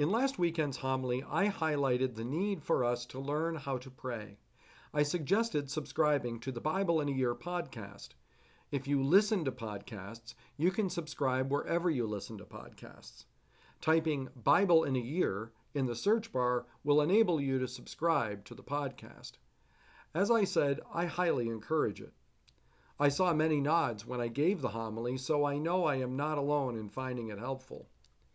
In last weekend's homily, I highlighted the need for us to learn how to pray. I suggested subscribing to the Bible in a Year podcast. If you listen to podcasts, you can subscribe wherever you listen to podcasts. Typing Bible in a Year in the search bar will enable you to subscribe to the podcast. As I said, I highly encourage it. I saw many nods when I gave the homily, so I know I am not alone in finding it helpful.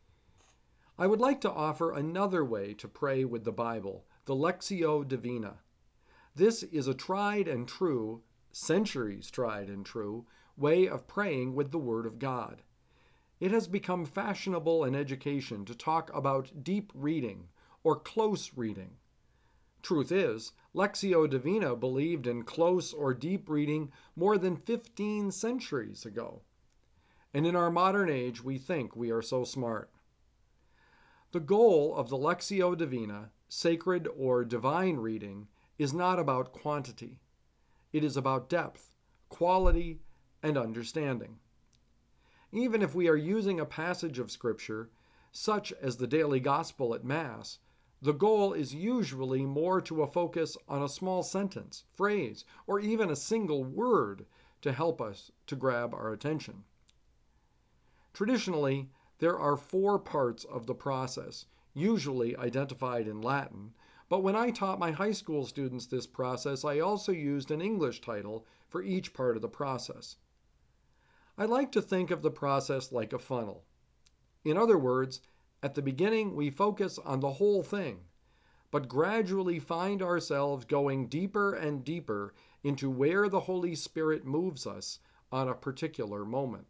I would like to offer another way to pray with the Bible, the Lectio Divina. This is a tried and true, centuries tried and true, way of praying with the Word of God. It has become fashionable in education to talk about deep reading or close reading. Truth is, Lectio Divina believed in close or deep reading more than 15 centuries ago. And in our modern age, we think we are so smart. The goal of the Lectio Divina, sacred or divine reading, is not about quantity. It is about depth, quality, and understanding. Even if we are using a passage of Scripture, such as the daily gospel at Mass, the goal is usually more to a focus on a small sentence, phrase, or even a single word to help us to grab our attention. Traditionally, there are 4 parts of the process, usually identified in Latin, but when I taught my high school students this process, I also used an English title for each part of the process. I like to think of the process like a funnel. In other words, at the beginning we focus on the whole thing, but gradually find ourselves going deeper and deeper into where the Holy Spirit moves us on a particular moment.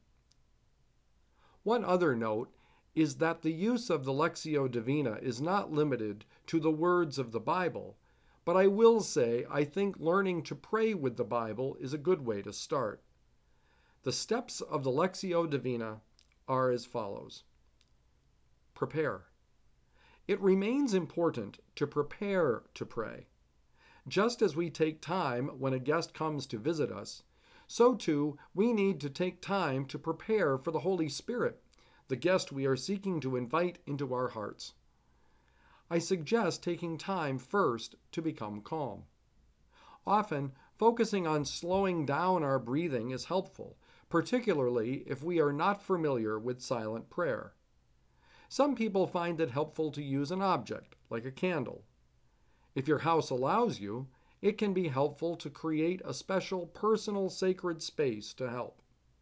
One other note is that the use of the Lectio Divina is not limited to the words of the Bible, but I will say I think learning to pray with the Bible is a good way to start. The steps of the Lectio Divina are as follows. Prepare. It remains important to prepare to pray. Just as we take time when a guest comes to visit us, so too we need to take time to prepare for the Holy Spirit, the guest we are seeking to invite into our hearts. I suggest taking time first to become calm. Often, focusing on slowing down our breathing is helpful, particularly if we are not familiar with silent prayer. Some people find it helpful to use an object, like a candle. If your house allows you, it can be helpful to create a special personal sacred space to help.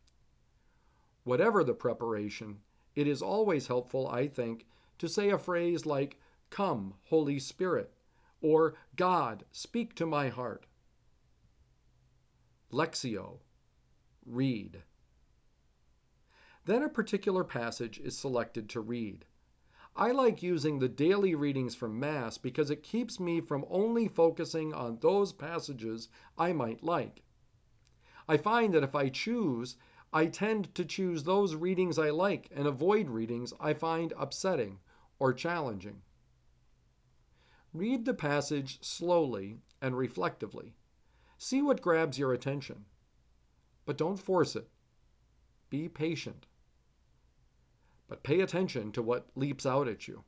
Whatever the preparation, it is always helpful, I think, to say a phrase like, "Come, Holy Spirit," or "God, speak to my heart." Lectio, read. Then a particular passage is selected to read. I like using the daily readings from Mass because it keeps me from only focusing on those passages I might like. I find that if I tend to choose those readings I like and avoid readings I find upsetting or challenging. Read the passage slowly and reflectively. See what grabs your attention. But don't force it. Be patient. But pay attention to what leaps out at you.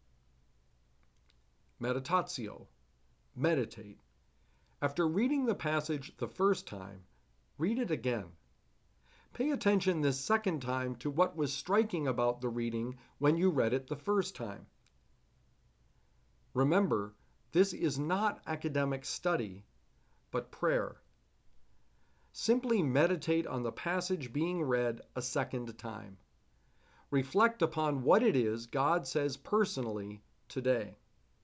Meditatio. Meditate. After reading the passage the first time, read it again. Pay attention this second time to what was striking about the reading when you read it the first time. Remember, this is not academic study, but prayer. Simply meditate on the passage being read a second time. Reflect upon what it is God says personally today.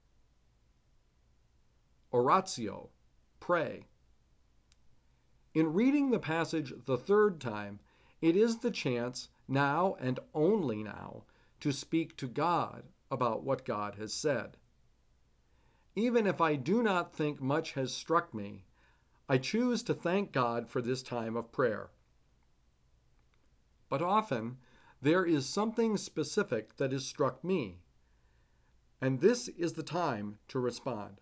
Oratio, pray. In reading the passage the third time, it is the chance, now and only now, to speak to God about what God has said. Even if I do not think much has struck me, I choose to thank God for this time of prayer. But often, there is something specific that has struck me, and this is the time to respond.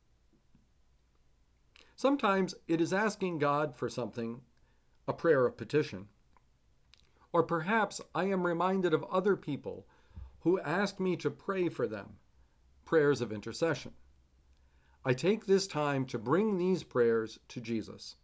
Sometimes it is asking God for something, a prayer of petition, or perhaps I am reminded of other people who ask me to pray for them, prayers of intercession. I take this time to bring these prayers to Jesus.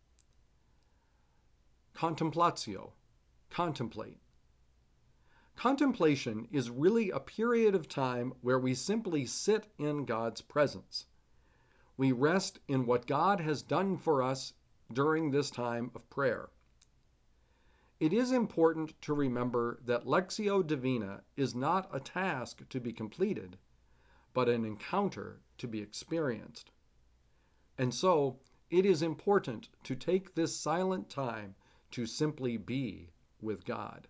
Contemplatio, contemplate. Contemplation is really a period of time where we simply sit in God's presence. We rest in what God has done for us during this time of prayer. It is important to remember that Lectio Divina is not a task to be completed, but an encounter to be experienced. And so, it is important to take this silent time to simply be with God.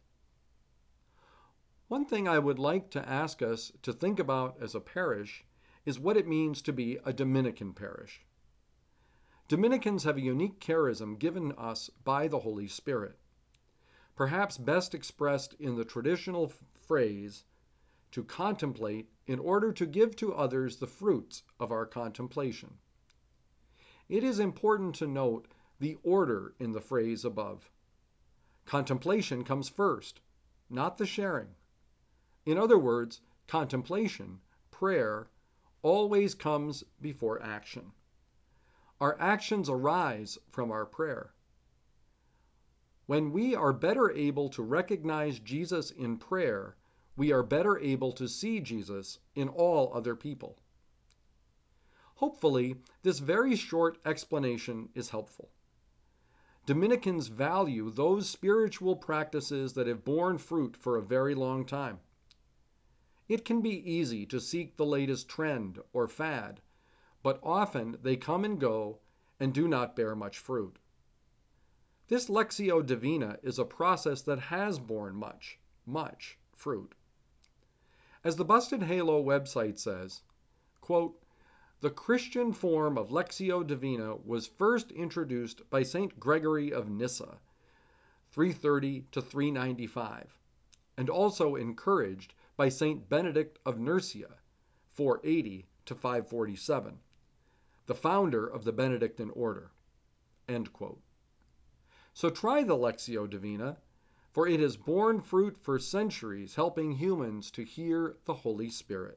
One thing I would like to ask us to think about as a parish is what it means to be a Dominican parish. Dominicans have a unique charism given us by the Holy Spirit, perhaps best expressed in the traditional phrase, to contemplate in order to give to others the fruits of our contemplation. It is important to note the order in the phrase above. Contemplation comes first, not the sharing. In other words, contemplation, prayer, always comes before action. Our actions arise from our prayer. When we are better able to recognize Jesus in prayer, we are better able to see Jesus in all other people. Hopefully, this very short explanation is helpful. Dominicans value those spiritual practices that have borne fruit for a very long time. It can be easy to seek the latest trend or fad, but often they come and go and do not bear much fruit. This Lectio Divina is a process that has borne much fruit. As the Busted Halo website says, quote, "The Christian form of Lectio Divina was first introduced by St. Gregory of Nyssa, 330 to 395, and also encouraged by St. Benedict of Nursia, 480 to 547, the founder of the Benedictine order." End quote. So try the Lectio Divina, for it has borne fruit for centuries, helping humans to hear the Holy Spirit.